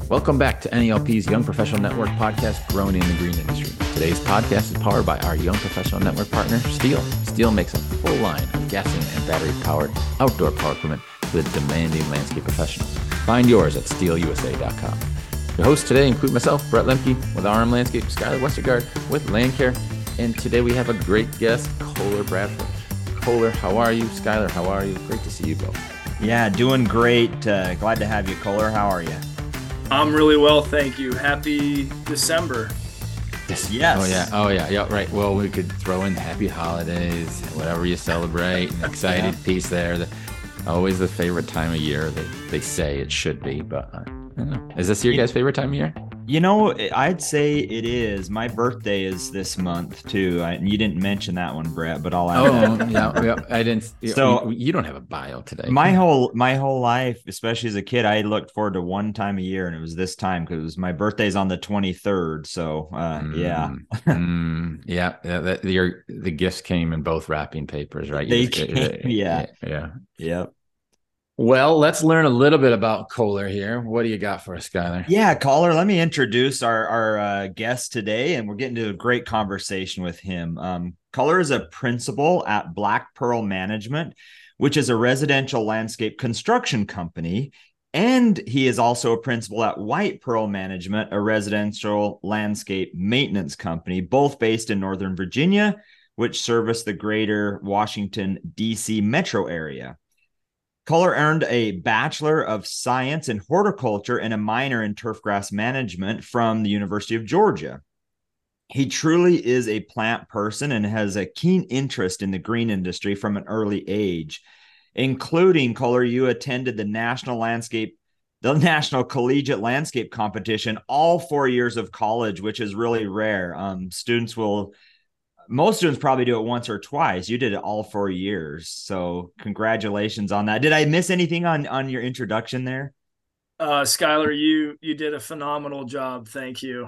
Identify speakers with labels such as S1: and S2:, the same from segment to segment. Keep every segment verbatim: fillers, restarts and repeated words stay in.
S1: Welcome back to N E L P's Young Professional Network podcast, Growing in the Green Industry. Today's podcast is powered by our Young Professional Network partner, Stihl. Stihl makes a full line of gasoline and battery-powered outdoor power equipment for the demanding landscape professionals. Find yours at stihl u s a dot com. Your hosts today include myself, Brett Lemke, with R M Landscape, Skylar Westergaard with Landcare, and today we have a great guest, Kohler Bradford. Kohler, how are you? Skylar, how are you? Great to see you both.
S2: Yeah, doing great. Uh, glad to have you, Kohler. How are you?
S3: I'm really well, thank you. Happy December.
S2: Yes. yes.
S1: Oh, yeah. Oh, yeah. Yeah, right. Well, we could throw in happy holidays, whatever you celebrate, an excited yeah. piece there. The, always the favorite time of year. They, they say it should be, but uh, I don't know. Is this your guys' favorite time of year?
S2: You know, I'd say it is. My birthday is this month too. I, you didn't mention that one, Brett, but I'll add
S1: Oh,
S2: that.
S1: yeah, yeah. I didn't.
S2: So
S1: you, you don't have a bio today.
S2: My whole my whole life, especially as a kid, I looked forward to one time a year, and it was this time because my birthday's on the twenty-third. So, uh,
S1: mm,
S2: yeah,
S1: mm, yeah. That, your the gifts came in both wrapping papers, right?
S2: They
S1: just,
S2: came,
S1: uh,
S2: yeah,
S1: yeah,
S2: yeah.
S1: Well, let's learn a little bit about Kohler here. What do you got for us, Skylar?
S2: Yeah, Kohler, let me introduce our, our uh, guest today, and we're getting to a great conversation with him. Um, Kohler is a principal at Black Pearl Management, which is a residential landscape construction company, and he is also a principal at White Pearl Management, a residential landscape maintenance company, both based in Northern Virginia, which service the greater Washington, D C metro area. Kohler earned a Bachelor of Science in Horticulture and a minor in turfgrass management from the University of Georgia. He truly is a plant person and has a keen interest in the green industry from an early age, including, Kohler, you attended the National Landscape, the National Collegiate Landscape Competition all four years of college, which is really rare. Um, students will Most students probably do it once or twice. You did it all four years. So congratulations on that. Did I miss anything on, on your introduction there?
S3: Uh, Skylar, you, you did a phenomenal job. Thank you.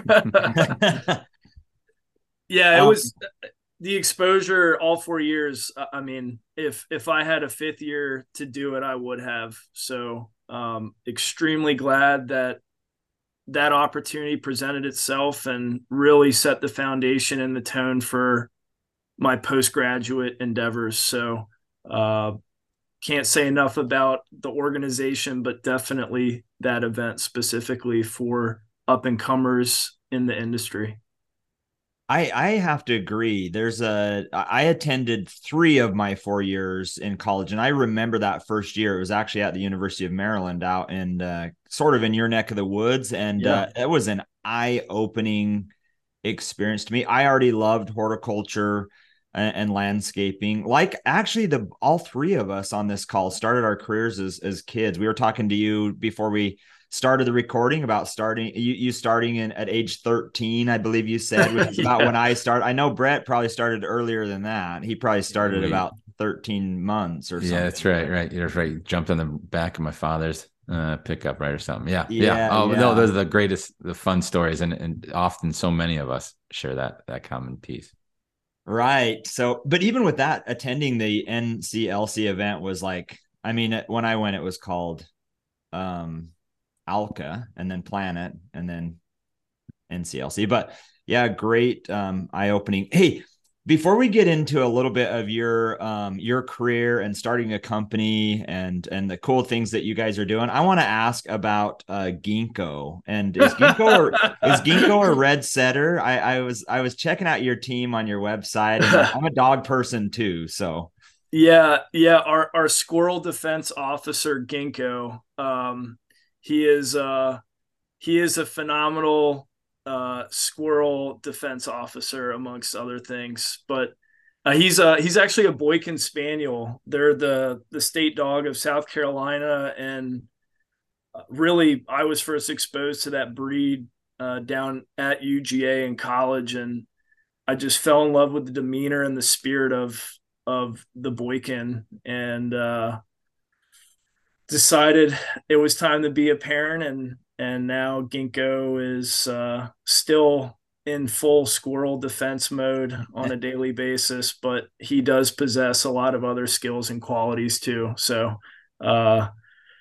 S3: Yeah, it um, was the exposure all four years. I mean, if, if I had a fifth year to do it, I would have. So um, extremely glad that that opportunity presented itself and really set the foundation and the tone for my postgraduate endeavors. So uh, can't say enough about the organization, but definitely that event specifically for up and comers in the industry.
S2: I, I have to agree. There's a, I attended three of my four years in college, and I remember that first year. It was actually at the University of Maryland out in uh, sort of in your neck of the woods. And yeah. uh, it was an eye-opening experience to me. I already loved horticulture and, and landscaping. Like actually the, all three of us on this call started our careers as, as kids. We were talking to you before we started the recording about starting you, you starting in at age thirteen, I believe you said, which is yeah. about when I started. I know Brett probably started earlier than that. He probably started we, about thirteen months or something.
S1: Yeah, that's right. Right. You're right. Jumped on the back of my father's uh, pickup, right. Or something. Yeah. Yeah. yeah. Oh yeah. no, those are the greatest, the fun stories. And, and often so many of us share that, that common piece.
S2: Right. So, but even with that, attending the N C L C event was like, I mean, when I went, it was called, um, Alka and then Planet and then N C L C. But yeah, great um, eye-opening. Hey, before we get into a little bit of your um, your career and starting a company and and the cool things that you guys are doing, I want to ask about uh, ginkgo. And is ginkgo or is ginkgo a red setter? I, I was I was checking out your team on your website, and I'm a dog person too, so.
S3: Yeah, yeah. Our our squirrel defense officer Ginkgo. Um, He is uh, he is a phenomenal uh, squirrel defense officer, amongst other things. But uh, he's uh, he's actually a Boykin Spaniel. They're the the state dog of South Carolina, and really, I was first exposed to that breed uh, down at U G A in college, and I just fell in love with the demeanor and the spirit of of the Boykin, and uh, decided it was time to be a parent, and and now Ginkgo is uh, still in full squirrel defense mode on a daily basis, but he does possess a lot of other skills and qualities too. So uh,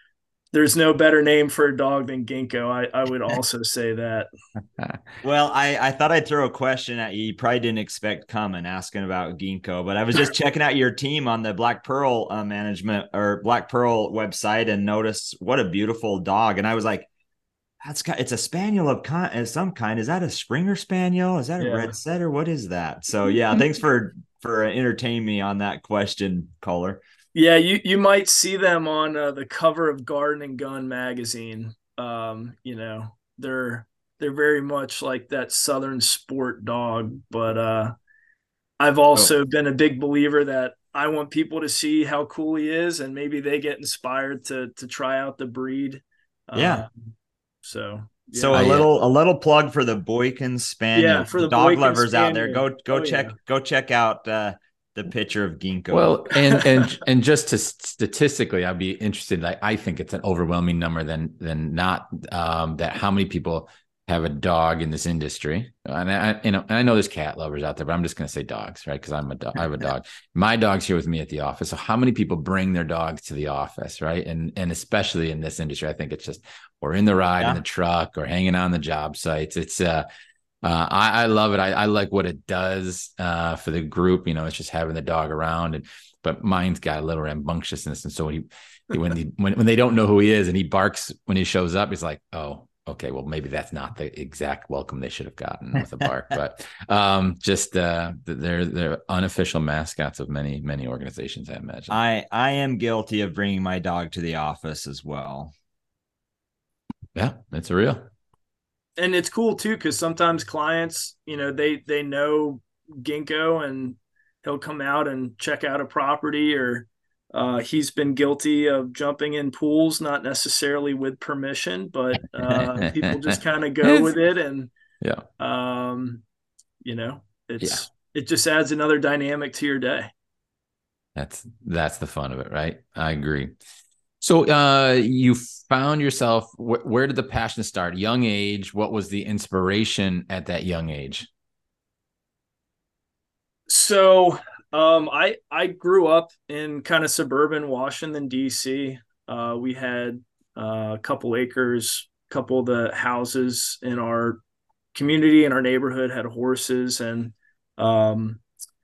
S3: there's no better name for a dog than Ginkgo. I, I would also say that.
S2: Well, I, I thought I'd throw a question at you. You probably didn't expect coming asking about Ginkgo, but I was just checking out your team on the Black Pearl uh, management or Black Pearl website and noticed what a beautiful dog. And I was like, that's got, it's a spaniel of kind, some kind. Is that a Springer Spaniel? Is that a
S3: Yeah.
S2: red setter? What is that? So yeah, thanks for for entertaining me on that question, caller.
S3: Yeah, you you might see them on uh, the cover of Garden and Gun magazine. Um, you know, they're they're very much like that Southern sport dog, but uh, I've also oh. been a big believer that I want people to see how cool he is, and maybe they get inspired to to try out the breed.
S2: Yeah.
S3: Um, so.
S2: Yeah. So a little a little plug for the Boykin Spaniel.
S3: Yeah, for the
S2: dog
S3: Boykin
S2: lovers
S3: Spaniel.
S2: out there, go go oh, check
S3: yeah.
S2: go check out uh, the picture of Ginkgo.
S1: Well, and and and just to statistically, I'd be interested. I, I think it's an overwhelming number than than not um, that how many people have a dog in this industry. And I, you know, and I know there's cat lovers out there, but I'm just going to say dogs, right? Because I'm a dog. I have a dog. My dog's here with me at the office. So how many people bring their dogs to the office, right? And and especially in this industry, I think it's just or in the ride yeah. in the truck or hanging on the job sites. It's uh, uh I, I love it. I, I like what it does uh for the group. You know, it's just having the dog around. And but mine's got a little rambunctiousness, and so he when he when when they don't know who he is and he barks when he shows up, he's like, oh. Okay, well, maybe that's not the exact welcome they should have gotten with a bark, but um, just uh, they're they're unofficial mascots of many many organizations, I imagine.
S2: I I am guilty of bringing my dog to the office as well.
S1: Yeah, it's real,
S3: and it's cool too because sometimes clients, you know, they they know Ginkgo and he'll come out and check out a property or. Uh, he's been guilty of jumping in pools, not necessarily with permission, but uh, people just kind of go with it. And,
S1: yeah,
S3: um, you know, it's, yeah. it just adds another dynamic to your day.
S1: That's, that's the fun of it. Right. I agree. So uh, you found yourself, wh- where did the passion start? Young age. What was the inspiration at that young age?
S3: So, Um, I, I grew up in kind of suburban Washington, D C. Uh, we had uh, a couple acres, a couple of the houses in our community in our neighborhood had horses. And um,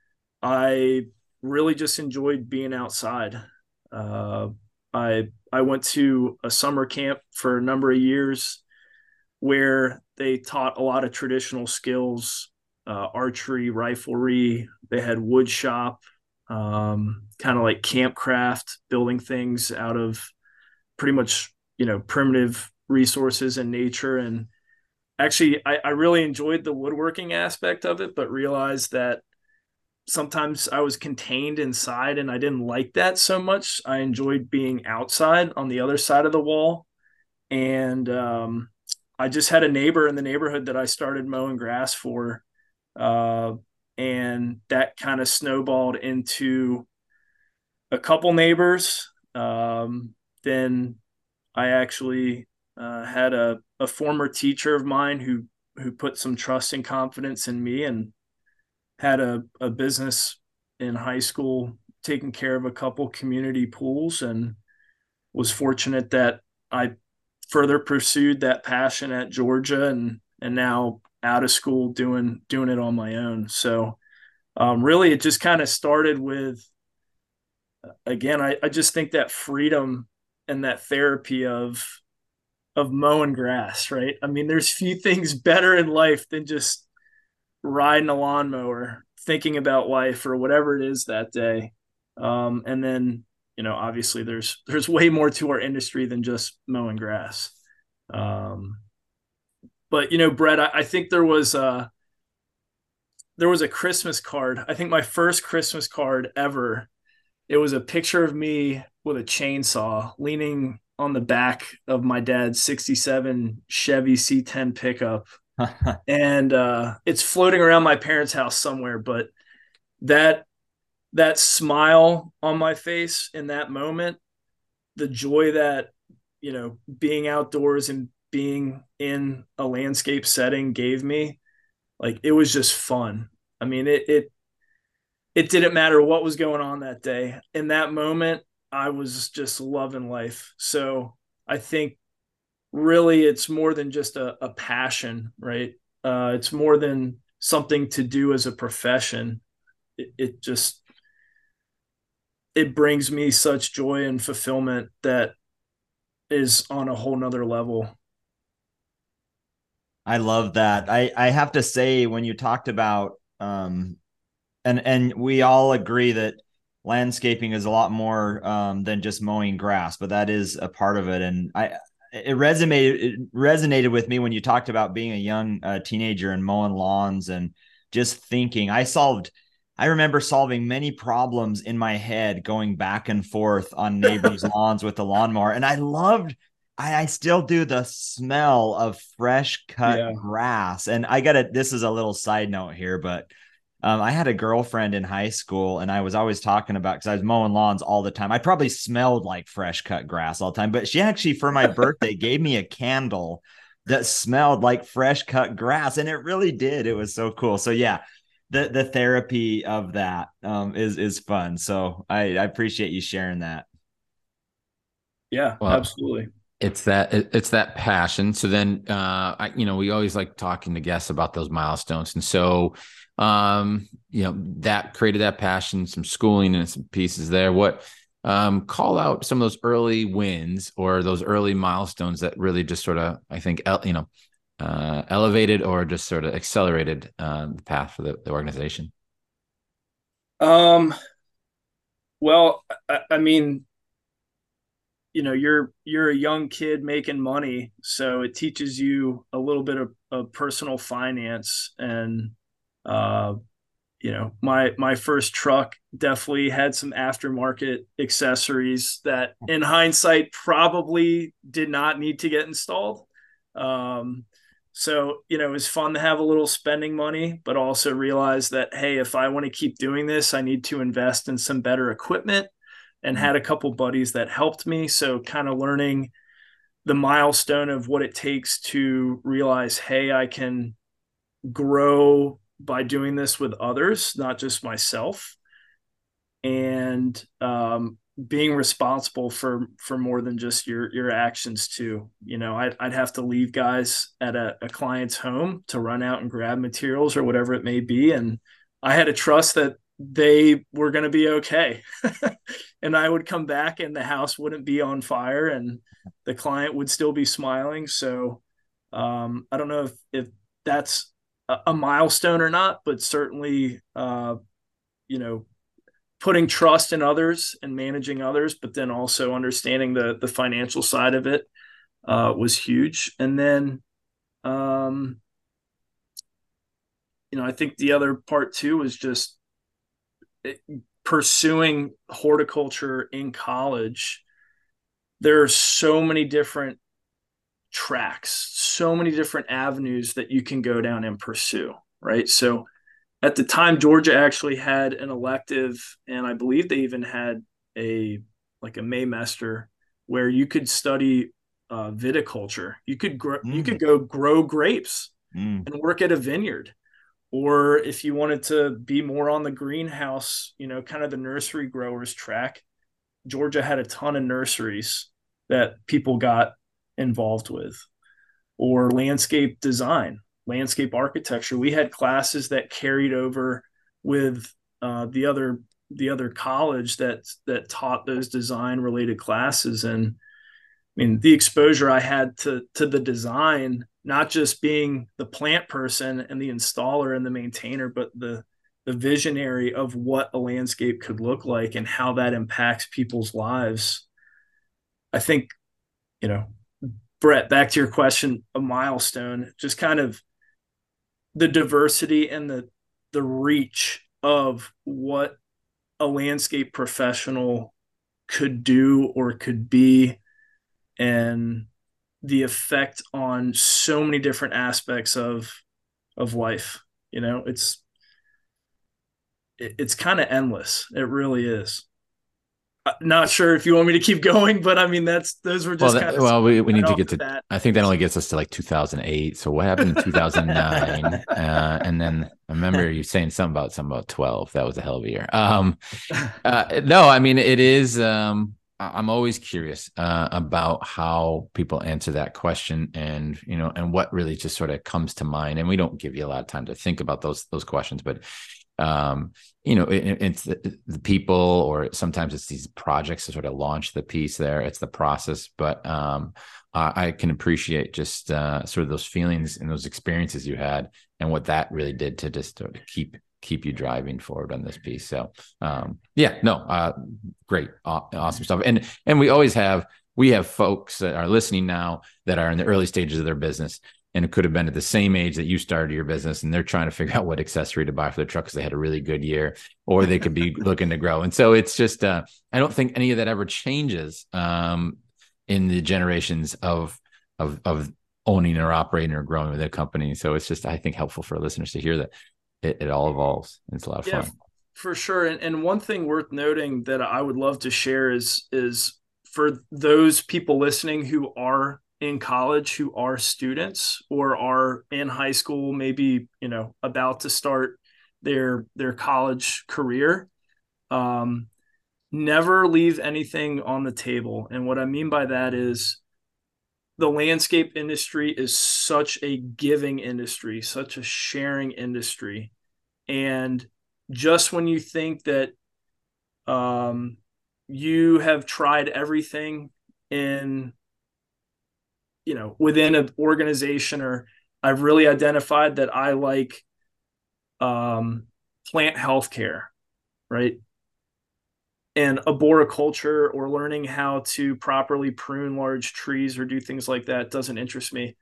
S3: I really just enjoyed being outside. Uh, I, I went to a summer camp for a number of years where they taught a lot of traditional skills, uh, archery, riflery. They had wood shop, um, kind of like campcraft, building things out of pretty much, you know, primitive resources in nature. And actually, I, I really enjoyed the woodworking aspect of it, but realized that sometimes I was contained inside and I didn't like that so much. I enjoyed being outside on the other side of the wall. And um, I just had a neighbor in the neighborhood that I started mowing grass for. Uh, and that kind of snowballed into a couple neighbors. Um, then I actually uh, had a, a former teacher of mine who who put some trust and confidence in me and had a, a business in high school taking care of a couple community pools, and was fortunate that I further pursued that passion at Georgia and and now out of school doing doing it on my own. So um, really it just kind of started with, again, I, I just think that freedom and that therapy of of mowing grass, right? I mean, there's few things better in life than just riding a lawnmower, thinking about life or whatever it is that day. Um, and then, you know, obviously there's there's way more to our industry than just mowing grass. Um, But, you know, Brett, I, I think there was a, there was a Christmas card. I think my first Christmas card ever, it was a picture of me with a chainsaw leaning on the back of my dad's sixty-seven Chevy C ten pickup. And uh, it's floating around my parents' house somewhere. But that, that smile on my face in that moment, the joy that, you know, being outdoors and being in a landscape setting gave me, like, it was just fun. I mean, it, it, it didn't matter what was going on that day. In that moment, I was just loving life. So I think really it's more than just a, a passion, right? Uh, it's more than something to do as a profession. It, it just, it brings me such joy and fulfillment that is on a whole nother level.
S2: I love that. I, I have to say, when you talked about, um, and, and we all agree that landscaping is a lot more um, than just mowing grass, but that is a part of it. And I, it resonated, it resonated with me when you talked about being a young uh, teenager and mowing lawns and just thinking. I solved, I remember solving many problems in my head going back and forth on neighbors' lawns with the lawnmower. And I loved, I, I still do the smell of fresh cut
S3: Yeah.
S2: grass. And I got to, this is a little side note here, but Um, I had a girlfriend in high school, and I was always talking about, because I was mowing lawns all the time. I probably smelled like fresh cut grass all the time, but she actually, for my birthday, gave me a candle that smelled like fresh cut grass, and it really did. It was so cool. So yeah, the the therapy of that um, is is fun. So I, I appreciate you sharing that.
S3: Yeah,
S1: Well,
S3: absolutely.
S1: it's that it's that passion. So then, uh, I, you know, we always like talking to guests about those milestones, and so, um, you know, that created that passion, some schooling and some pieces there. What, um, call out some of those early wins or those early milestones that really just sort of, I think, you know, uh, elevated or just sort of accelerated uh, the path for the, the organization.
S3: Um, well, I, I mean, you know, you're you're a young kid making money, so it teaches you a little bit of, of personal finance. And uh you know, my my first truck definitely had some aftermarket accessories that in hindsight probably did not need to get installed. um so, you know, it was fun to have a little spending money, but also realize that, hey, if I want to keep doing this, I need to invest in some better equipment, and had a couple buddies that helped me. So kind of learning the milestone of what it takes to realize, hey, I can grow by doing this with others, not just myself. And um, being responsible for for more than just your your actions too. You know, I'd, I'd have to leave guys at a, a client's home to run out and grab materials or whatever it may be. And I had to trust that they were going to be okay. And I would come back and the house wouldn't be on fire and the client would still be smiling. So um, I don't know if, if that's a, a milestone or not, but certainly, uh, you know, putting trust in others and managing others, but then also understanding the, the financial side of it uh, was huge. And then, um, you know, I think the other part too was just pursuing horticulture in college. There are so many different tracks, so many different avenues that you can go down and pursue, right? So at the time, Georgia actually had an elective, and I believe they even had a like a Maymester where you could study uh, viticulture. You could grow, mm. you could go grow grapes mm. and work at a vineyard. Or if you wanted to be more on the greenhouse, you know, kind of the nursery growers track, Georgia had a ton of nurseries that people got involved with. Or landscape design, landscape architecture. We had classes that carried over with uh, the other the other college that that taught those design related classes. And I mean, the exposure I had to to the design, not just being the plant person and the installer and the maintainer, but the the visionary of what a landscape could look like and how that impacts people's lives. I think, you know, Brett, back to your question, a milestone, just kind of the diversity and the the reach of what a landscape professional could do or could be, and the effect on so many different aspects of of life. You know, it's it, it's kind of endless. It really is. Not sure if you want me to keep going, but I mean, that's those were just
S1: well,
S3: kind
S1: that,
S3: of
S1: well, we, we need to get to
S3: that.
S1: I think that only gets us to like two thousand eight. So what happened in two thousand nine? uh, and then I remember you saying something about something about twelve. That was a hell of a year. Um, uh, no, I mean, it is. Um, I'm always curious uh, about how people answer that question, and you know, and what really just sort of comes to mind. And we don't give you a lot of time to think about those those questions, but um, you know, it, it's the, the people, or sometimes it's these projects to sort of launch the piece. There, it's the process. But um, I, I can appreciate just uh, sort of those feelings and those experiences you had, and what that really did to just sort of keep. keep you driving forward on this piece. So um, yeah, no, uh, great, aw- awesome stuff. And, and we always have, we have folks that are listening now that are in the early stages of their business, and it could have been at the same age that you started your business, and they're trying to figure out what accessory to buy for their truck because they had a really good year, or they could be looking to grow. And so it's just, uh, I don't think any of that ever changes um, in the generations of, of, of owning or operating or growing with a company. So it's just, I think, helpful for listeners to hear that It, it all evolves. It's a lot of
S3: yeah,
S1: fun.
S3: For sure. And, and one thing worth noting that I would love to share is, is for those people listening who are in college, who are students or are in high school, maybe, you know, about to start their, their college career, um, never leave anything on the table. And what I mean by that is, the landscape industry is such a giving industry, such a sharing industry. And just when you think that um, you have tried everything in, you know, within an organization, or I've really identified that I like um, plant healthcare, right? And arboriculture, or learning how to properly prune large trees or do things like that, doesn't interest me.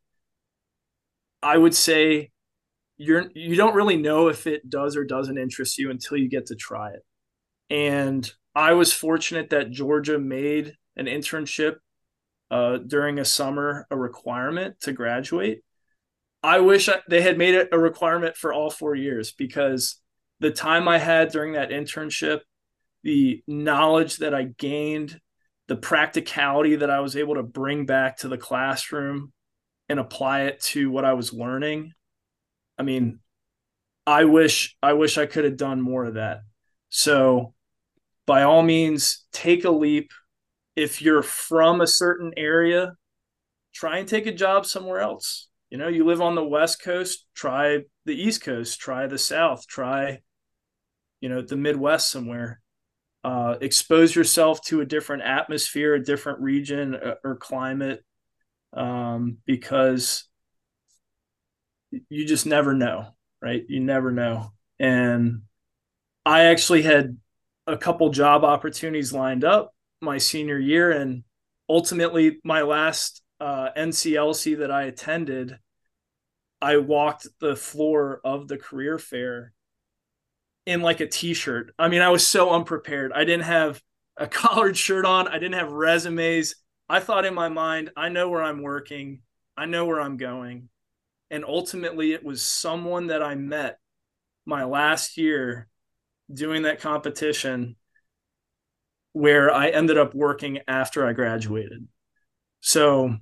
S3: I would say you're you don't really know if it does or doesn't interest you until you get to try it. And I was fortunate that Georgia made an internship uh, during a summer a requirement to graduate. I wish I, they had made it a requirement for all four years, because the time I had during that internship, the knowledge that I gained, the practicality that I was able to bring back to the classroom and apply it to what I was learning. I mean, I wish I wish I could have done more of that. So by all means, take a leap. If you're from a certain area, try and take a job somewhere else. You know, you live on the West Coast, try the East Coast, try the South, try, you know, the Midwest somewhere. Uh, expose yourself to a different atmosphere, a different region uh, or climate, um, because you just never know, right? You never know. And I actually had a couple job opportunities lined up my senior year, and ultimately my last uh, N C L C that I attended, I walked the floor of the career fair in like a t-shirt. I mean, I was so unprepared. I didn't have a collared shirt on. I didn't have resumes. I thought in my mind, I know where I'm working. I know where I'm going. And ultimately it was someone that I met my last year doing that competition where I ended up working after I graduated. So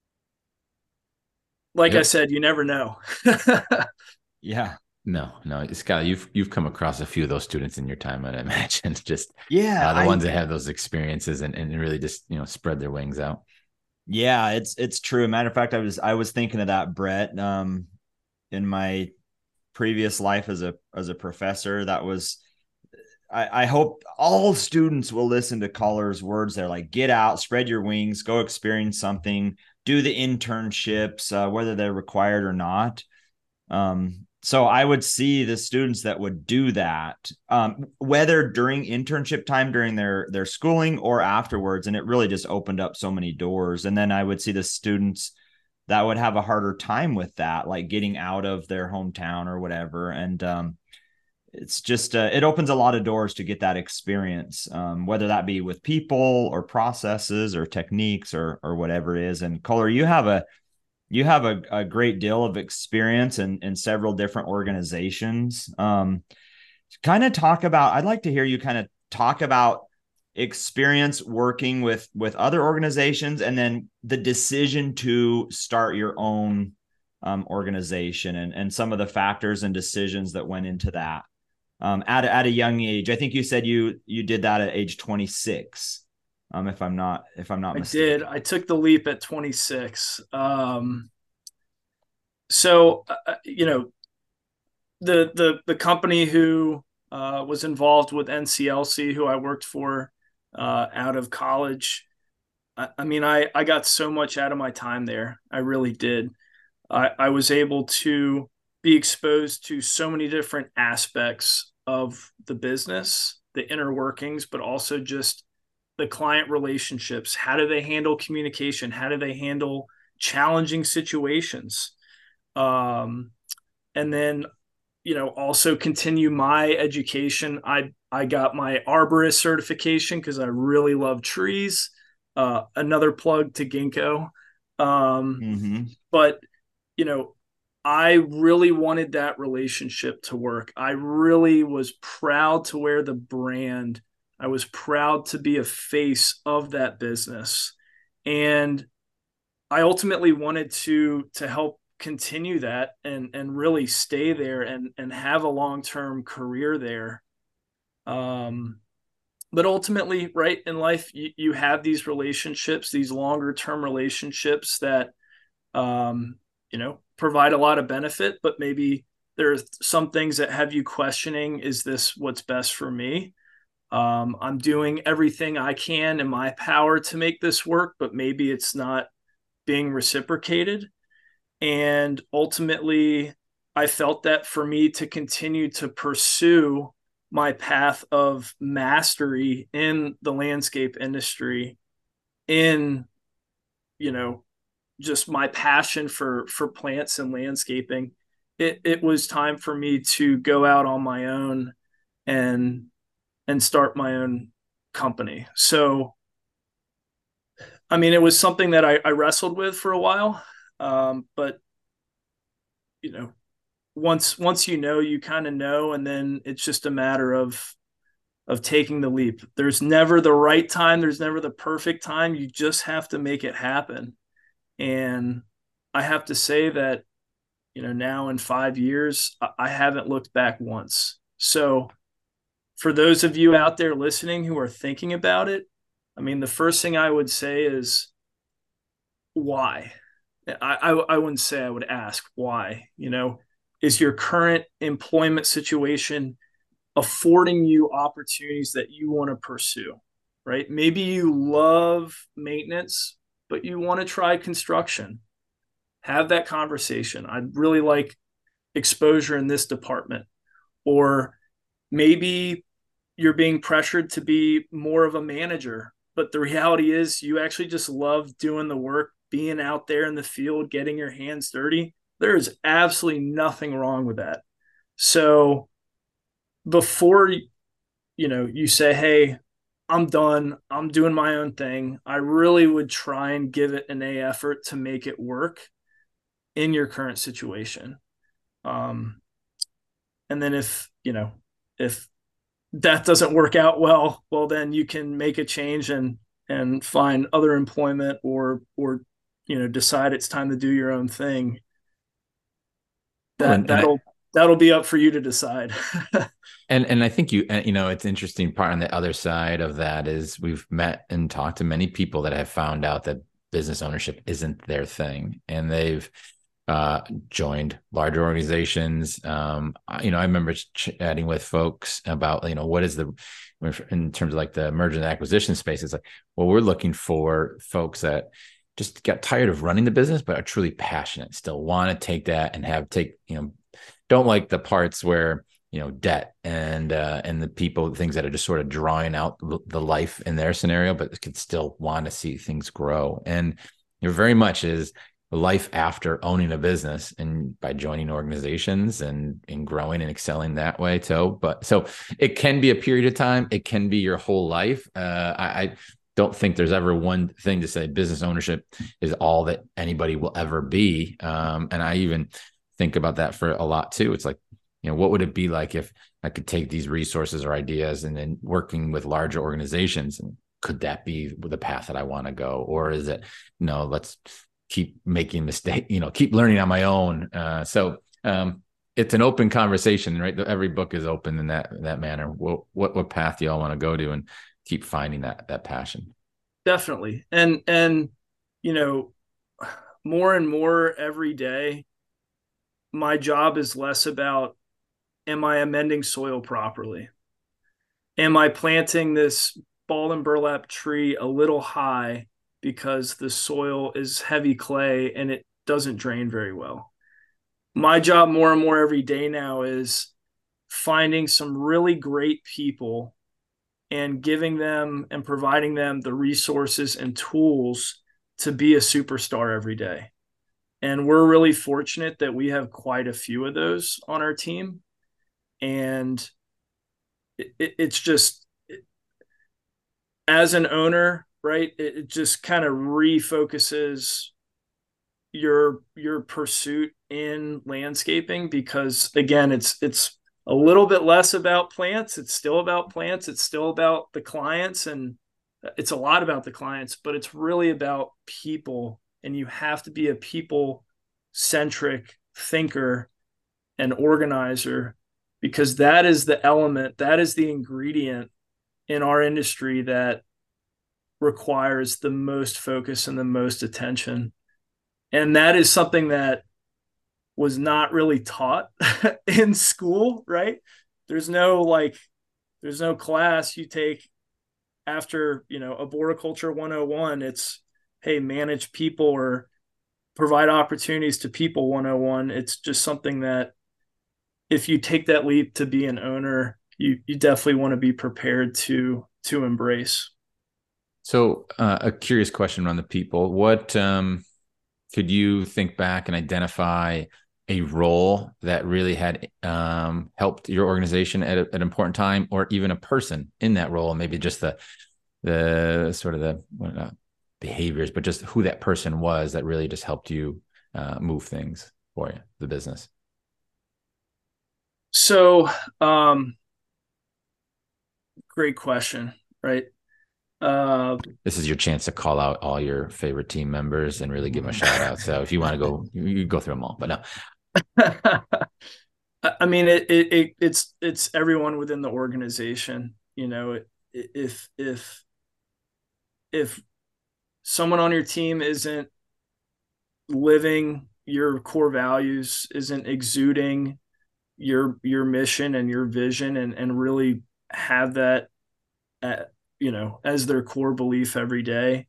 S3: like
S1: Yep.
S3: I said, you never know.
S2: Yeah.
S1: No, no, Scott, you've you've come across a few of those students in your time, I'd imagine. Just
S2: Yeah.
S1: uh, the
S2: I,
S1: ones that have those experiences and, and really just, you know, spread their wings out.
S2: yeah, it's it's true. Matter of fact, I was I was thinking of that, Brett. Um, in my previous life as a as a professor, that was I, I hope all students will listen to Collar's words there, like get out, spread your wings, go experience something, do the internships, uh, whether they're required or not. Um, so I would see the students that would do that, um, whether during internship time, during their, their schooling or afterwards. And it really just opened up so many doors. And then I would see the students that would have a harder time with that, like getting out of their hometown or whatever. And, um, it's just, uh, it opens a lot of doors to get that experience, um, whether that be with people or processes or techniques or, or whatever it is. And Collar, you have a, you have a, a great deal of experience in, in several different organizations. Um, kind of talk about, I'd like to hear you kind of talk about experience working with, with other organizations, and then the decision to start your own um, organization, and, and some of the factors and decisions that went into that um, at, at a young age. I think you said you, you did that at age twenty-six. Um, if I'm not if I'm not
S3: I
S2: mistaken.
S3: did. I took the leap at twenty-six. Um, so uh, you know, the the the company who uh, was involved with N C L C, who I worked for uh, out of college. I, I mean, I I got so much out of my time there. I really did. I, I was able to be exposed to so many different aspects of the business, the inner workings, but also just the client relationships. How do they handle communication? How do they handle challenging situations? Um, and then, you know, also continue my education. I I got my arborist certification because I really love trees. Uh, another plug to Ginkgo. Um,
S2: Mm-hmm.
S3: but you know, I really wanted that relationship to work. I really was proud to wear the brand. I was proud to be a face of that business. And I ultimately wanted to to help continue that and and really stay there and and have a long-term career there. Um but ultimately, right, in life you, you have these relationships, these longer term relationships that um you know provide a lot of benefit, but maybe there's some things that have you questioning, is this what's best for me? um, I'm doing everything I can in my power to make this work, but maybe it's not being reciprocated. And ultimately, I felt that for me to continue to pursue my path of mastery in the landscape industry, in, you know, just my passion for for plants and landscaping, it it was time for me to go out on my own and and start my own company. So, I mean, it was something that I, I wrestled with for a while, um, but you know, once once you know, you kind of know, and then it's just a matter of of taking the leap. There's never the right time. There's never the perfect time. You just have to make it happen. And I have to say that, you know, now in five years, I haven't looked back once. So for those of you out there listening who are thinking about it, I mean, the first thing I would say is why? I, I, I wouldn't say, I would ask why. You know, is your current employment situation affording you opportunities that you want to pursue, right? Maybe you love maintenance, but you want to try construction. Have that conversation. I'd really like exposure in this department. Or maybe you're being pressured to be more of a manager, but the reality is you actually just love doing the work, being out there in the field, getting your hands dirty. There is absolutely nothing wrong with that. So before, you know, you say, hey, I'm done, I'm doing my own thing, I really would try and give it an A effort to make it work in your current situation. Um, and then if, you know, if that doesn't work out well, well, then you can make a change and, and find other employment, or, or, you know, decide it's time to do your own thing. That,
S1: Well, and, and
S3: that'll,
S1: I,
S3: that'll be up for you to decide.
S1: And and I think you you know it's interesting part on the other side of that is we've met and talked to many people that have found out that business ownership isn't their thing, and they've uh, joined larger organizations. Um, you know, I remember chatting with folks about, you know, what is the, in terms of like the merger and acquisition space, it's like, well, we're looking for folks that just got tired of running the business, but are truly passionate, still want to take that and have take, you know, don't like the parts where, you know, debt and, uh, and the people, things that are just sort of drawing out the life in their scenario, but could still want to see things grow. And you know, very much is life after owning a business and by joining organizations and, and growing and excelling that way too. But so it can be a period of time. It can be your whole life. Uh, I, I don't think there's ever one thing to say business ownership is all that anybody will ever be. Um, and I even think about that for a lot too. It's like, you know, what would it be like if I could take these resources or ideas and then working with larger organizations, and could that be the path that I want to go? Or is it, no, let's keep making mistakes, you know, keep learning on my own. Uh, so um, it's an open conversation, right? Every book is open in that, in that manner. What, what, what path do y'all want to go to and keep finding that, that passion?
S3: Definitely. And, and, you know, more and more every day, my job is less about, am I amending soil properly? Am I planting this ball and burlap tree a little high because the soil is heavy clay and it doesn't drain very well? My job more and more every day now is finding some really great people and giving them and providing them the resources and tools to be a superstar every day. And we're really fortunate that we have quite a few of those on our team. And it, it, it's just, it, as an owner, right, it, it just kind of refocuses your your pursuit in landscaping, because again, it's it's a little bit less about plants. It's still about plants. It's still about the clients, and it's a lot about the clients, but it's really about people. And you have to be a people centric thinker and organizer, because that is the element, that is the ingredient in our industry that requires the most focus and the most attention. And that is something that was not really taught in school, right? There's no like, there's no class you take after, you know, arboriculture one oh one. It's, hey, manage people or provide opportunities to people one oh one. It's just something that if you take that leap to be an owner, you, you definitely want to be prepared to, to embrace.
S1: So uh, a curious question on the people. What, um, could you think back and identify a role that really had um, helped your organization at, a, at an important time, or even a person in that role, maybe just the the sort of the uh, behaviors, but just who that person was that really just helped you uh, move things for you, the business?
S3: So, um, great question, right?
S1: Uh, this is your chance to call out all your favorite team members and really give them a shout out. So if you want to go, you go through them all, but no.
S3: I mean, it, it, it, it's, it's everyone within the organization. You know, if, if, if someone on your team isn't living your core values, isn't exuding your, your mission and your vision, and, and really have that at, you know, as their core belief every day,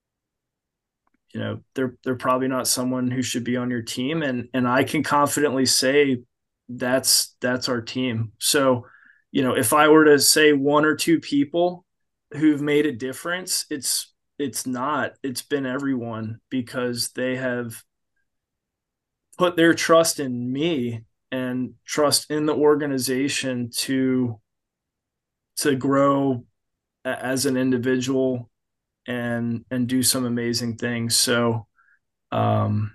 S3: you know, they're, they're probably not someone who should be on your team. And, and I can confidently say that's, that's our team. So, you know, if I were to say one or two people who've made a difference, it's, it's not, it's been everyone, because they have put their trust in me and trust in the organization to, to grow as an individual and, and do some amazing things. So, um,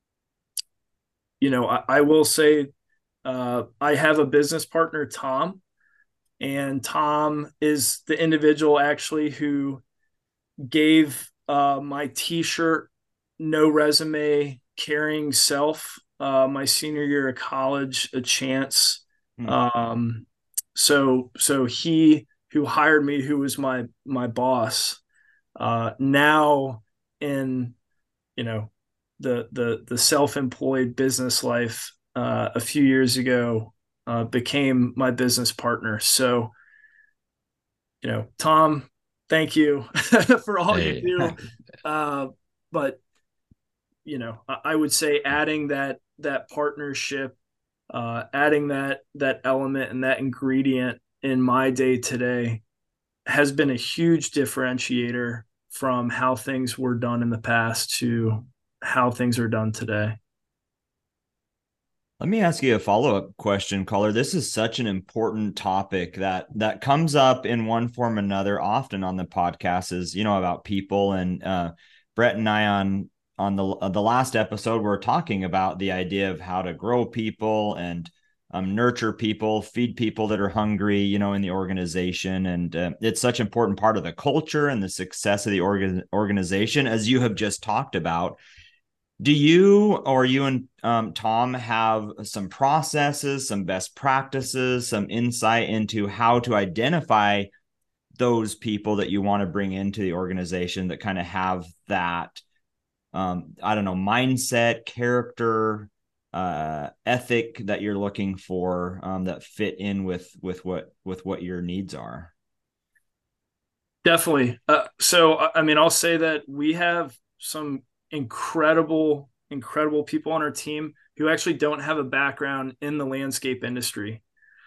S3: you know, I, I will say, uh, I have a business partner, Tom, and Tom is the individual actually who gave, uh, my t-shirt, no resume, carrying self, uh, my senior year of college, a chance. Hmm. Um, so, so he, who hired me, who was my, my boss, uh, now in, you know, the, the, the self-employed business life, uh, a few years ago, uh, became my business partner. So, you know, Tom, thank you for all hey. you do. Uh, but, you know, I, I would say adding that, that partnership, uh, adding that, that element and that ingredient in my day today has been a huge differentiator from how things were done in the past to how things are done today.
S2: Let me ask you a follow-up question, caller. This is such an important topic that that comes up in one form or another often on the podcast, is, you know, about people. And uh, Brett and I on on the uh, the last episode, we're talking about the idea of how to grow people and um, nurture people, feed people that are hungry, you know, in the organization. And uh, it's such an important part of the culture and the success of the organ- organization, as you have just talked about. Do you or you and um, Tom have some processes, some best practices, some insight into how to identify those people that you want to bring into the organization that kind of have that, um, I don't know, mindset, character, uh, ethic that you're looking for, um, that fit in with, with what, with what your needs are?
S3: Definitely. Uh, so, I mean, I'll say that we have some incredible, incredible people on our team who actually don't have a background in the landscape industry.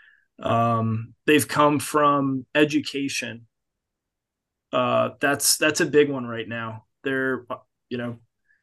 S3: Um, they've come from education. Uh, that's, that's a big one right now. They're, you know,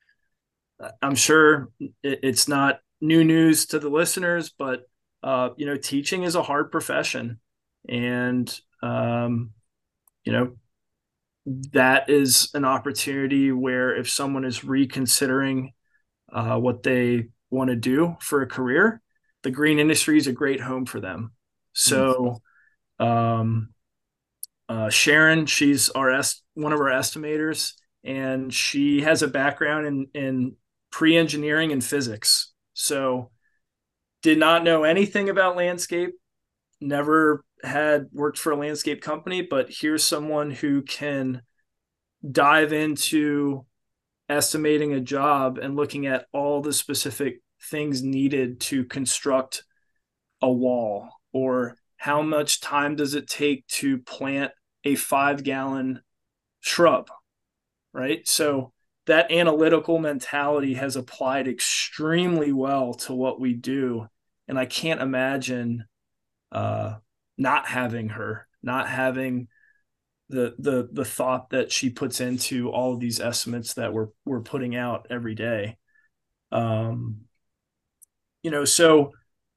S3: I'm sure it's not new news to the listeners, but, uh, you know, teaching is a hard profession. And, um, you know, that is an opportunity where if someone is reconsidering uh, what they want to do for a career, the green industry is a great home for them. So, um, uh, Sharon, she's our est- one of our estimators, and she has a background in, in pre-engineering and physics. So, did not know anything about landscape, never had worked for a landscape company, but here's someone who can dive into estimating a job and looking at all the specific things needed to construct a wall, or how much time does it take to plant a five gallon shrub, right? So that analytical mentality has applied extremely well to what we do. And I can't imagine uh, not having her, not having the the the thought that she puts into all of these estimates that we're we're putting out every day. Um, you know, so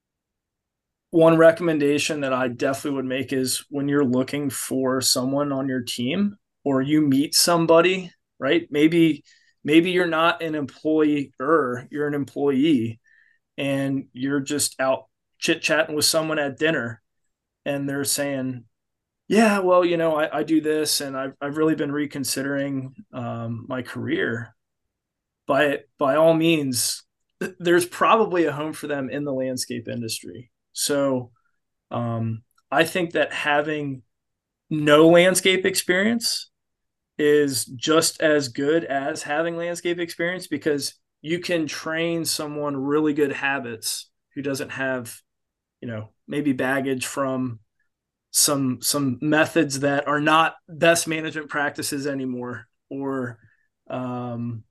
S3: one recommendation that I definitely would make is when you're looking for someone on your team, or you meet somebody, right? Maybe maybe you're not an employee, or you're an employee, and you're just out chit-chatting with someone at dinner, and they're saying, yeah, well, you know, I, I do this, and I've, I've really been reconsidering um, my career. By, by all means, th- there's probably a home for them in the landscape industry. So um, I think that having no landscape experience is just as good as having landscape experience, because you can train someone really good habits who doesn't have, you know, maybe baggage from some some methods that are not best management practices anymore, or um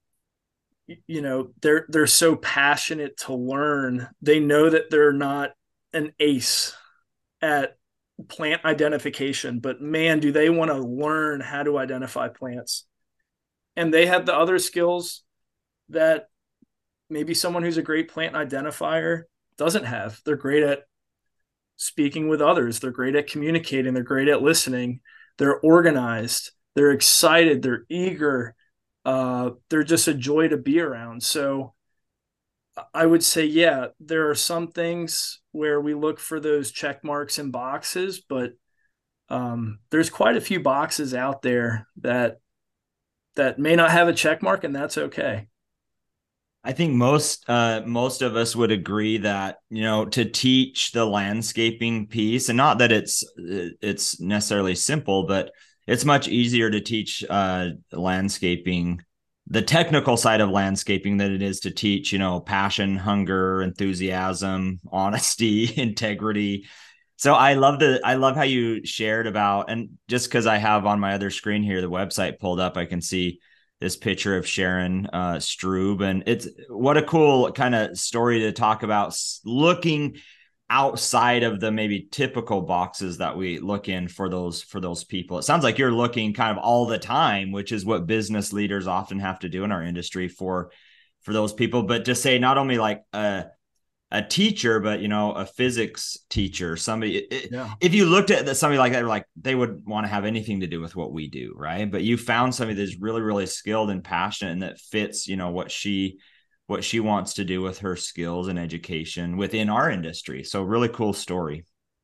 S3: you know, they're they're so passionate to learn, they know that they're not an ace at plant identification, but man, do they want to learn how to identify plants. And they have the other skills that maybe someone who's a great plant identifier doesn't have. They're great at speaking with others. They're great at communicating. They're great at listening. They're organized. They're excited. They're eager. Uh, they're just a joy to be around. So I would say, yeah, there are some things where we look for those check marks and boxes, but um, there's quite a few boxes out there that that may not have a check mark, and that's okay.
S2: I think most uh, most of us would agree that, you know, to teach the landscaping piece, and not that it's it's necessarily simple, but it's much easier to teach uh, landscaping, the technical side of landscaping, than it is to teach, you know, passion, hunger, enthusiasm, honesty, integrity. So I love the I love how you shared about, and just because I have on my other screen here the website pulled up, I can see this picture of Sharon uh, Strub, and it's what a cool kind of story to talk about, looking outside of the maybe typical boxes that we look in for those for those people. It sounds like you're looking kind of all the time, which is what business leaders often have to do in our industry for for those people. But to say not only like a a teacher, but, you know, a physics teacher, somebody, yeah. If you looked at somebody like that, like they would want to have anything to do with what we do. Right. But you found somebody that's really, really skilled and passionate, and that fits, you know, what she, what she wants to do with her skills and education within our industry. So really cool story.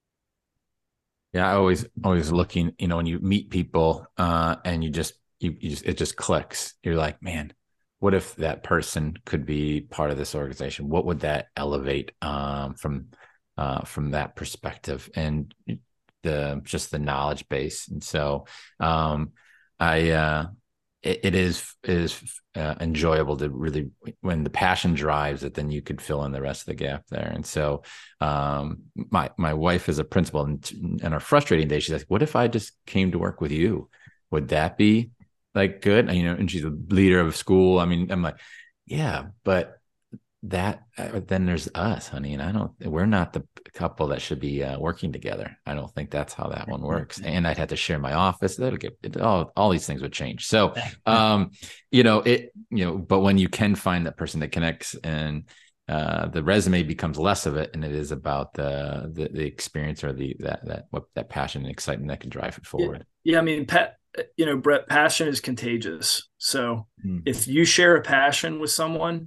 S1: Yeah. I always, always looking, you know, when you meet people uh, and you just, you, you just, it just clicks. You're like, man, what if that person could be part of this organization? What would that elevate um, from uh, from that perspective? And the just the knowledge base. And so um, I uh, it, it is it is uh, enjoyable to really, when the passion drives it, then you could fill in the rest of the gap there. And so um, my my wife is a principal, and in our frustrating days, she's like, "What if I just came to work with you? Would that be like good?" And, you know, and she's a leader of school. I mean, I'm like, yeah, but that uh, then there's us, honey, and I don't. We're not the couple that should be uh, working together. I don't think that's how that one works. And I'd have to share my office. That'll get it, all. All these things would change. So, um, you know, it. You know, but when you can find that person that connects, and uh, the resume becomes less of it, and it is about the the, the experience, or the that that what that passion and excitement that can drive it forward.
S3: Yeah, yeah I mean, Pat. You know, Brett, passion is contagious. So mm. if you share a passion with someone,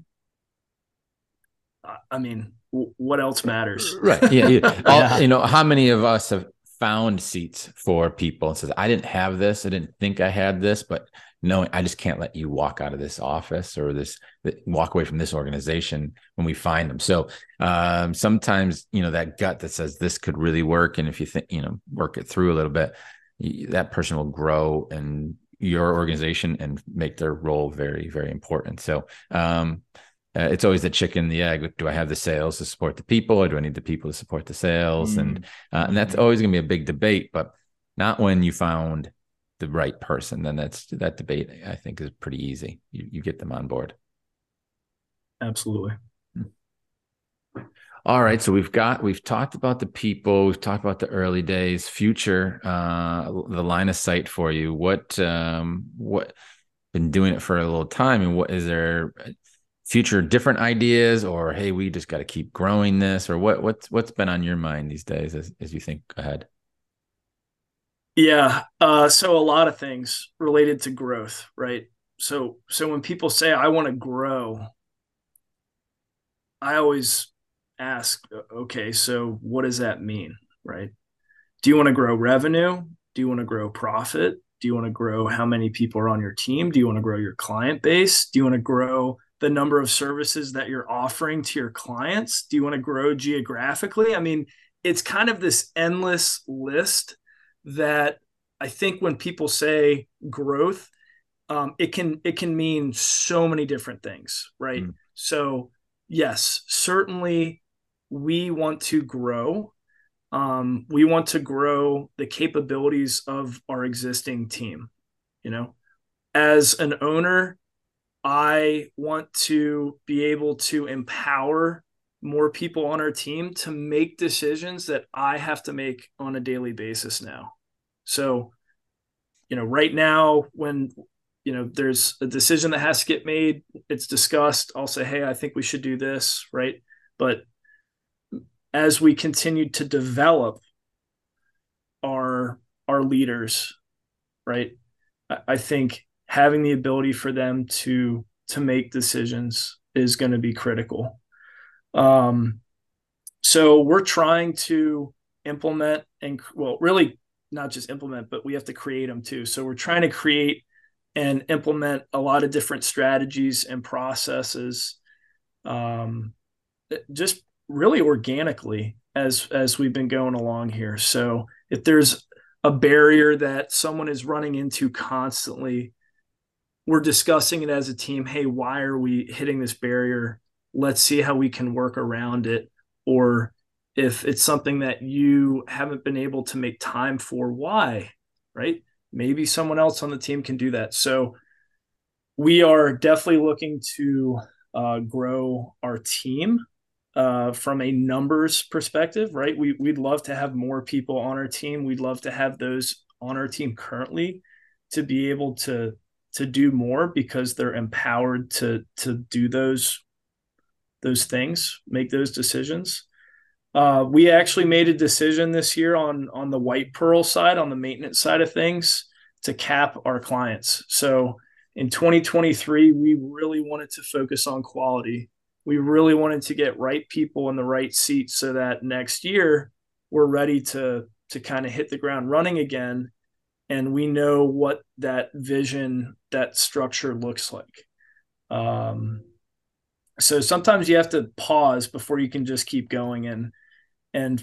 S3: I mean, what else matters?
S1: Right. Yeah. yeah. All, you know, how many of us have found seats for people and says, I didn't have this. I didn't think I had this, but no, I just can't let you walk out of this office or this, walk away from this organization when we find them. So um, sometimes, you know, that gut that says this could really work. And if you think, you know, work it through a little bit, that person will grow in your organization and make their role very, very important. So, um, Uh, it's always the chicken and the egg. Do I have the sales to support the people, or do I need the people to support the sales? Mm. And uh, and that's always going to be a big debate, but not when you found the right person. Then that's that debate, I think, is pretty easy. You you get them on board.
S3: Absolutely.
S1: All right. So we've got we've talked about the people. We've talked about the early days, future, uh, the line of sight for you. What um, what been doing it for a little time, and what is there? Future different ideas, or hey, we just got to keep growing this, or what what's what's been on your mind these days as, as you think ahead?
S3: Yeah. Uh, so a lot of things related to growth, right? So so when people say I want to grow, I always ask, okay, so what does that mean, right? Do you want to grow revenue? Do you want to grow profit? Do you want to grow how many people are on your team? Do you want to grow your client base? Do you want to grow the number of services that you're offering to your clients? Do you want to grow geographically? I mean, it's kind of this endless list that I think when people say growth, um, it can it can mean so many different things, right? Mm. So yes, certainly we want to grow. Um, we want to grow the capabilities of our existing team. You know, as an owner, I want to be able to empower more people on our team to make decisions that I have to make on a daily basis now. So, you know, right now when, you know, there's a decision that has to get made, it's discussed. I'll say, hey, I think we should do this, right? But as we continue to develop our, our leaders, right, I, I think having the ability for them to to make decisions is going to be critical. Um, so we're trying to implement and, well, really not just implement, but we have to create them too. So we're trying to create and implement a lot of different strategies and processes, um, just really organically as as we've been going along here. So if there's a barrier that someone is running into constantly, we're discussing it as a team. Hey, why are we hitting this barrier? Let's see how we can work around it. Or if it's something that you haven't been able to make time for, why, right? Maybe someone else on the team can do that. So we are definitely looking to uh, grow our team uh, from a numbers perspective, right? We, we'd love to have more people on our team. We'd love to have those on our team currently to be able to to do more because they're empowered to to do those those things, make those decisions. Uh, we actually made a decision this year on on the White Pearl side, on the maintenance side of things, to cap our clients. So in twenty twenty-three, we really wanted to focus on quality. We really wanted to get right people in the right seats so that next year we're ready to to kind of hit the ground running again. And we know what that vision, that structure looks like. Um, so sometimes you have to pause before you can just keep going. And, and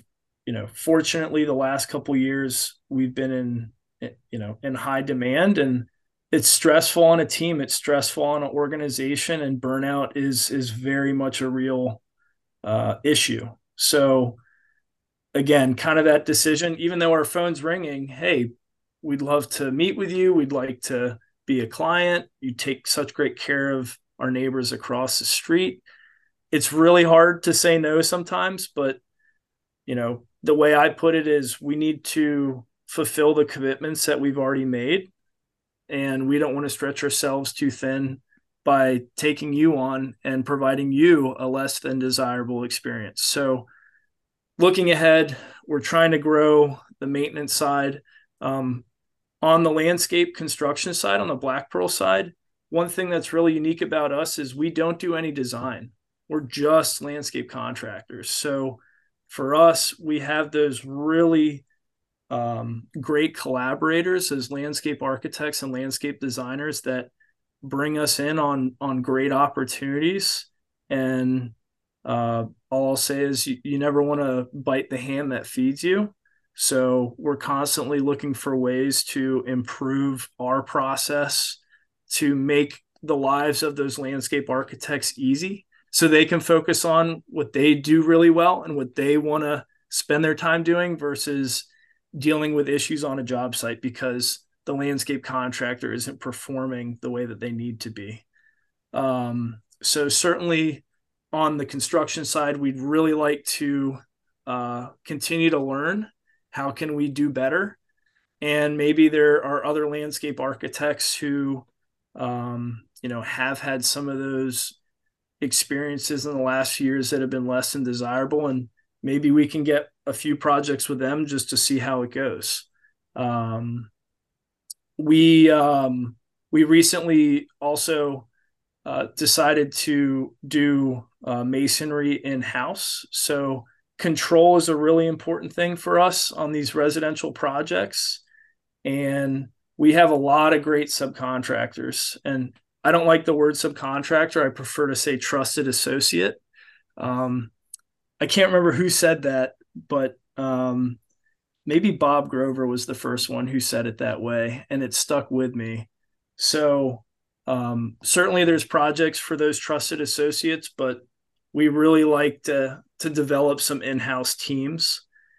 S3: you know, fortunately the last couple of years we've been in, you know, in high demand, and it's stressful on a team. It's stressful on an organization, and burnout is, is very much a real uh, issue. So again, kind of that decision, even though our phone's ringing, hey, we'd love to meet with you. We'd like to be a client. You take such great care of our neighbors across the street. It's really hard to say no sometimes, but you know, the way I put it is we need to fulfill the commitments that we've already made, and we don't want to stretch ourselves too thin by taking you on and providing you a less than desirable experience. So looking ahead, we're trying to grow the maintenance side. Um, on the landscape construction side, on the Black Pearl side, one thing that's really unique about us is we don't do any design. We're just landscape contractors. So for us, we have those really um, great collaborators as landscape architects and landscape designers that bring us in on, on great opportunities. And uh, all I'll say is you, you never want to bite the hand that feeds you. So we're constantly looking for ways to improve our process to make the lives of those landscape architects easy so they can focus on what they do really well and what they want to spend their time doing versus dealing with issues on a job site because the landscape contractor isn't performing the way that they need to be. Um, so certainly on the construction side, we'd really like to uh, continue to learn. How can we do better? And maybe there are other landscape architects who, um, you know, have had some of those experiences in the last few years that have been less than desirable. And maybe we can get a few projects with them just to see how it goes. Um, we, um, we recently also uh, decided to do uh, masonry in-house. So control is a really important thing for us on these residential projects. And we have a lot of great subcontractors. And I don't like the word subcontractor. I prefer to say trusted associate. Um, I can't remember who said that, but um, maybe Bob Grover was the first one who said it that way, and it stuck with me. So um, certainly there's projects for those trusted associates, but we really like to to develop some in-house teams,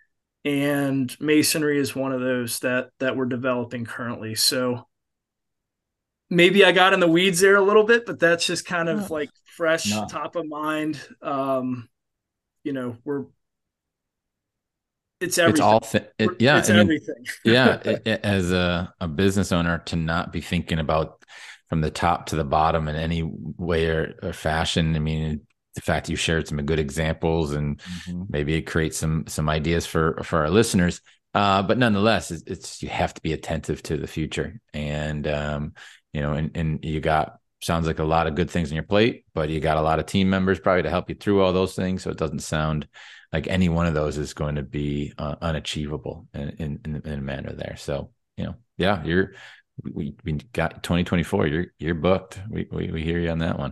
S3: and masonry is one of those that that we're developing currently. So maybe I got in the weeds there a little bit, but that's just kind of like fresh, no. top of mind. Um, you know, we're it's everything.
S1: It's all th- it, yeah,
S3: it's
S1: I mean,
S3: everything.
S1: yeah, it, it, as a, a business owner, to not be thinking about from the top to the bottom in any way or, or fashion. I mean, the fact that you shared some good examples and mm-hmm. maybe it creates some some ideas for for our listeners. Uh, but nonetheless, it's, it's you have to be attentive to the future, and um, you know, and and you got sounds like a lot of good things on your plate, but you got a lot of team members probably to help you through all those things. So it doesn't sound like any one of those is going to be uh, unachievable in, in in a manner there. So you know, yeah, you're we we got twenty twenty-four. You're you're booked. We we we hear you on that one.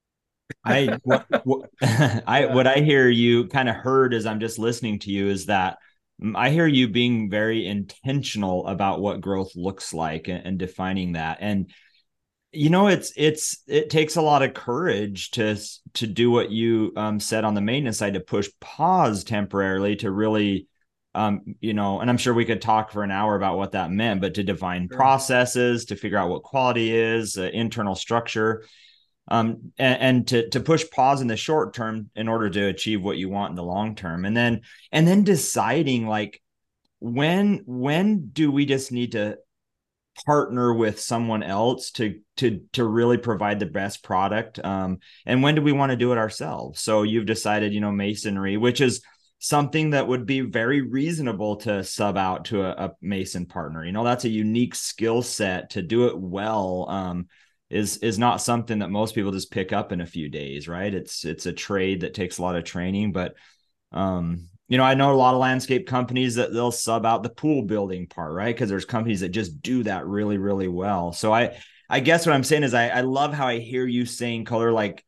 S2: I what, what I what I hear you kind of heard as I'm just listening to you is that I hear you being very intentional about what growth looks like and, and defining that. And you know, it's it's it takes a lot of courage to to do what you um, said on the maintenance side, to push pause temporarily, to really um, you know, and I'm sure we could talk for an hour about what that meant, but to define sure. processes, to figure out what quality is, uh, internal structure. Um, and, and to, to push pause in the short term in order to achieve what you want in the long term. And then, and then deciding like, when, when do we just need to partner with someone else to, to, to really provide the best product? Um, and when do we want to do it ourselves? So you've decided, you know, masonry, which is something that would be very reasonable to sub out to a, a mason partner. You know, that's a unique skill set to do it well. Um, is is not something that most people just pick up in a few days, right? It's it's a trade that takes a lot of training. But um, you know, I know a lot of landscape companies that they'll sub out the pool building part, right? Because there's companies that just do that really, really well. So I I guess what I'm saying is I, I love how I hear you saying, Color, like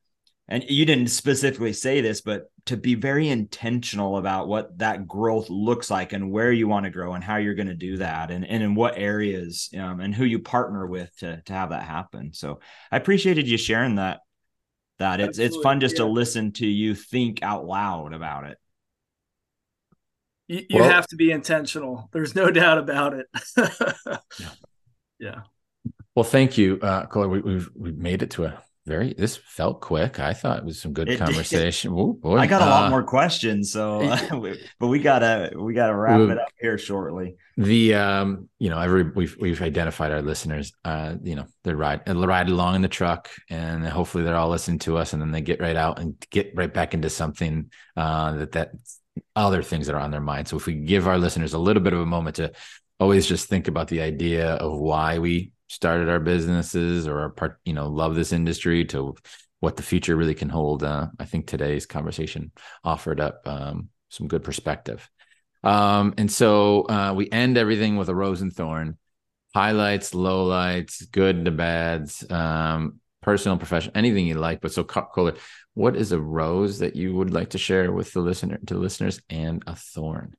S2: and you didn't specifically say this, but to be very intentional about what that growth looks like and where you want to grow and how you're going to do that, and, and in what areas, um, and who you partner with to, to have that happen. So I appreciated you sharing that, that it's, Absolutely. It's fun just yeah. to listen to you think out loud about it.
S3: You, you well, have to be intentional. There's no doubt about it.
S1: yeah.
S3: yeah.
S1: Well, thank you, uh, Kohler. We, we've, we've made it to a very, this felt quick. I thought it was some good it conversation. Ooh, boy.
S2: I got a
S1: uh,
S2: lot more questions, so uh, we, but we gotta we gotta wrap we, it up here shortly.
S1: The um, you know, every we've we've identified our listeners. Uh, you know, they ride and ride along in the truck, and hopefully they're all listening to us, and then they get right out and get right back into something uh, that that other things that are on their mind. So if we give our listeners a little bit of a moment to always just think about the idea of why we started our businesses or our part, you know, love this industry, to what the future really can hold. Uh, I think today's conversation offered up um, some good perspective. Um, and so uh, we end everything with a rose and thorn, highlights, lowlights, good, the bads, um, personal, professional, anything you like. But so Kohler, what is a rose that you would like to share with the listener, to the listeners, and a thorn?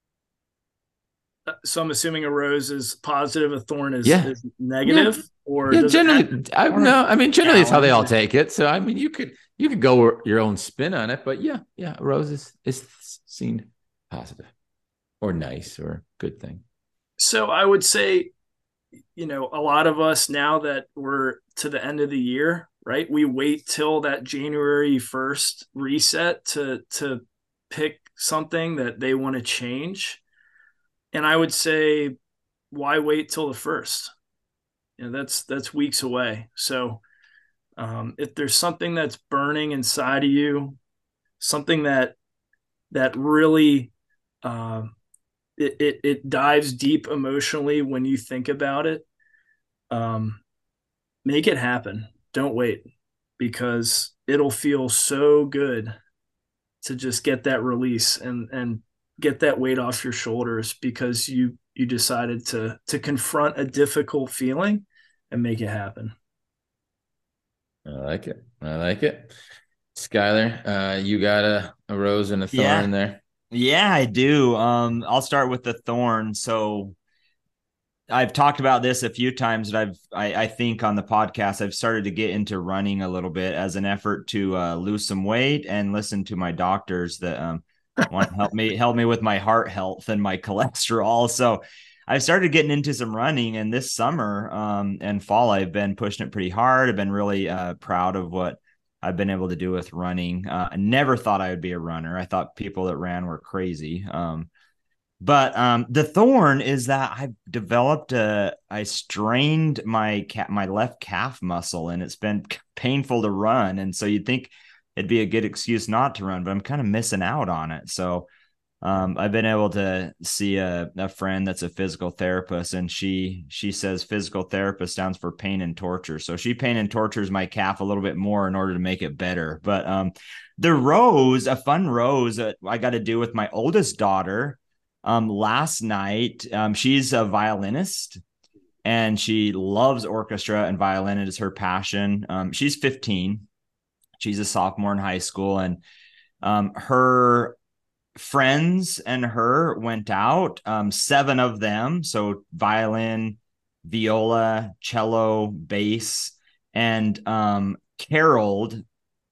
S3: So I'm assuming a rose is positive, a thorn is,
S1: yeah.
S3: is negative, yeah. or
S1: yeah,
S3: does
S1: generally,
S3: it
S1: have, I no, I mean generally it's how they all take it. So I mean, you could you could go your own spin on it, but yeah, yeah, a rose is is seen positive, or nice, or good thing.
S3: So I would say, you know, a lot of us now that we're to the end of the year, right? We wait till that January first reset to to pick something that they want to change. And I would say, why wait till the first? You know, that's that's weeks away. So um, if there's something that's burning inside of you, something that that really uh, it, it it dives deep emotionally when you think about it, um, make it happen. Don't wait, because it'll feel so good to just get that release and and get that weight off your shoulders, because you you decided to to confront a difficult feeling and make it happen.
S1: I like it. I like it. Skyler, uh, you got a, a rose and a thorn
S2: yeah.
S1: there?
S2: Yeah, I do. Um, I'll start with the thorn. So I've talked about this a few times, that I've, I, I think on the podcast, I've started to get into running a little bit as an effort to uh, lose some weight and listen to my doctors that, um, want to help me help me with my heart health and my cholesterol. So I started getting into some running, and this summer um, and fall, I've been pushing it pretty hard. I've been really uh, proud of what I've been able to do with running. Uh, I never thought I would be a runner. I thought people that ran were crazy. Um, but um, the thorn is that I've developed a, I strained my ca- my left calf muscle, and it's been painful to run. And so you'd think it'd be a good excuse not to run, but I'm kind of missing out on it. So um, I've been able to see a, a friend that's a physical therapist, and she, she says physical therapist stands for pain and torture. So she pain and tortures my calf a little bit more in order to make it better. But um, the rose, a fun rose that I got to do with my oldest daughter um, last night. Um, she's a violinist, and she loves orchestra, and violin is her passion. Um, she's fifteen. She's a sophomore in high school, and um, her friends and her went out, um, seven of them. So violin, viola, cello, bass, and um, caroled,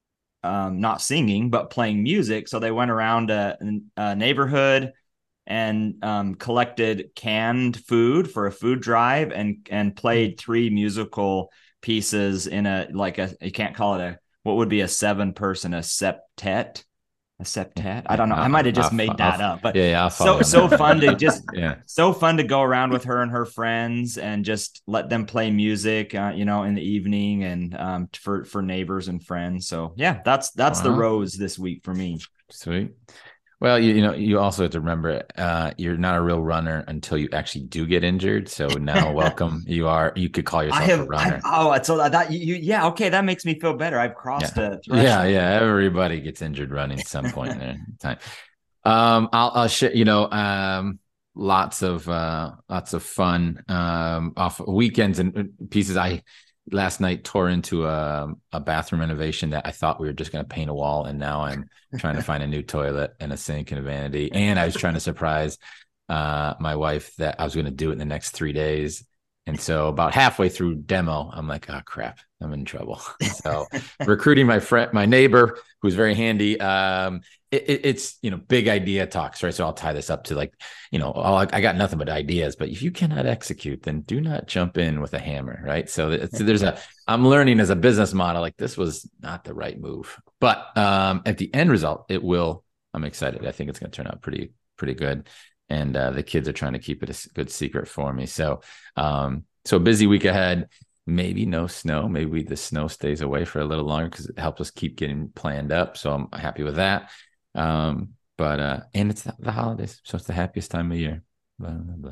S2: um, not singing, but playing music. So they went around a, a neighborhood and um, collected canned food for a food drive, and and played three musical pieces in a, like a, you can't call it a, what would be a seven person, a septet, a septet. I don't know. I might have just I'll, made that I'll, up, but
S1: yeah, yeah
S2: so, so fun to just,
S1: yeah.
S2: so fun to go around with her and her friends and just let them play music, uh, you know, in the evening, and um, for, for neighbors and friends. So yeah, that's, that's wow. the rose this week for me.
S1: Sweet. Well, you, you know, you also have to remember, uh, you're not a real runner until you actually do get injured. So now, welcome. You are. You could call yourself
S2: have,
S1: a runner.
S2: I've, oh, so that you, you, yeah, okay, that makes me feel better. I've crossed
S1: yeah.
S2: a threshold.
S1: Yeah, yeah. Everybody gets injured running at some point in their time. Um, I'll, I'll share. You know, um, lots of uh, lots of fun um, off weekends and pieces. I last night tore into a, a bathroom renovation that I thought we were just going to paint a wall. And now I'm trying to find a new toilet and a sink and a vanity. And I was trying to surprise uh, my wife that I was going to do it in the next three days. And so about halfway through demo, I'm like, oh crap, I'm in trouble. So recruiting my friend, my neighbor, who's very handy. Um, it, it, it's, you know, big idea talks, right? So I'll tie this up to like, you know, oh, I got nothing but ideas, but if you cannot execute, then do not jump in with a hammer, right? So it's, there's a, I'm learning as a business model, like this was not the right move, but um, at the end result, it will, I'm excited. I think it's going to turn out pretty, pretty good. And uh, the kids are trying to keep it a good secret for me. So, um, so a busy week ahead, maybe no snow. Maybe we, the snow stays away for a little longer because it helps us keep getting planned up. So I'm happy with that. Um, but, uh, and it's the holidays. So it's the happiest time of year. Blah, blah,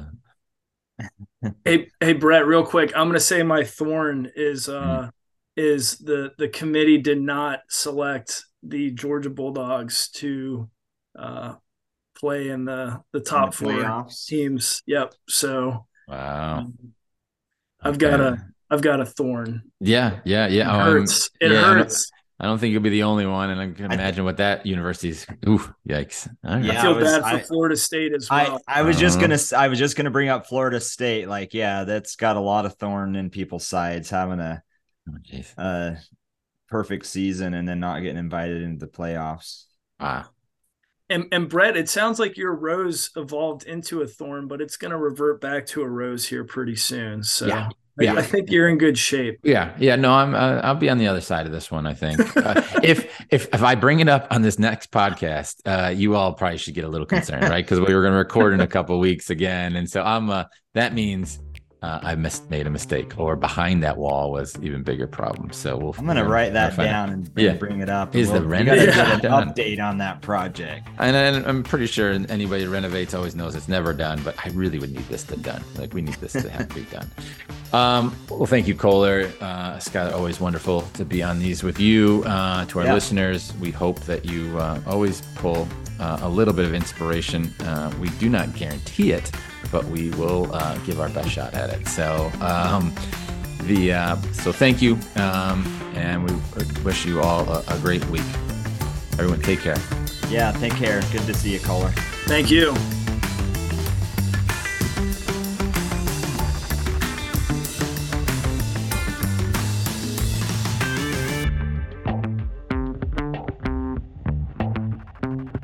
S3: blah. hey, hey, Brett, real quick. I'm going to say my thorn is, uh, mm. is the, the committee did not select the Georgia Bulldogs to, uh, play in the the top the four playoffs. Teams. Yep. So
S1: wow.
S3: Um, I've got okay. a I've got a thorn.
S1: Yeah, yeah, yeah.
S3: It hurts. Um, it
S1: yeah,
S3: hurts.
S1: I don't, I don't think you'll be the only one, and I can imagine what that university's. Ooh, yikes!
S3: Right. Yeah, I feel I was, bad for I, Florida State as well.
S2: I, I was uh-huh. just gonna I was just gonna bring up Florida State. Like, yeah, that's got a lot of thorn in people's sides, having a oh, uh, perfect season and then not getting invited into the playoffs.
S1: Wow.
S3: And and Brett, it sounds like your rose evolved into a thorn, but it's going to revert back to a rose here pretty soon. So
S1: yeah,
S3: I,
S1: yeah.
S3: I think you're in good shape.
S1: Yeah, yeah. No, I'm. Uh, I'll be on the other side of this one. I think uh, if if if I bring it up on this next podcast, uh, you all probably should get a little concerned, right? Because we were going to record in a couple of weeks again, and so I'm. Uh, that means. Uh, I mis- made a mistake, or behind that wall was even bigger problem. So we'll.
S2: I'm gonna
S1: we'll,
S2: write that
S1: we'll
S2: down and bring, yeah. bring it up.
S1: Is
S2: we'll,
S1: the renovation
S2: yeah.
S1: done?
S2: Update on that project?
S1: And, and I'm pretty sure anybody who renovates always knows it's never done. But I really would need this to done. Like we need this to have to be done. Um, well, thank you, Kohler. Uh, Scott, always wonderful to be on these with you. Uh, to our yeah. listeners, we hope that you uh, always pull uh, a little bit of inspiration. Uh, we do not guarantee it, but we will uh, give our best shot at it. So, um, the uh, so thank you, um, and we wish you all a, a great week. Everyone, take care.
S2: Yeah, take care. Good to see you, Kohler.
S3: Thank you.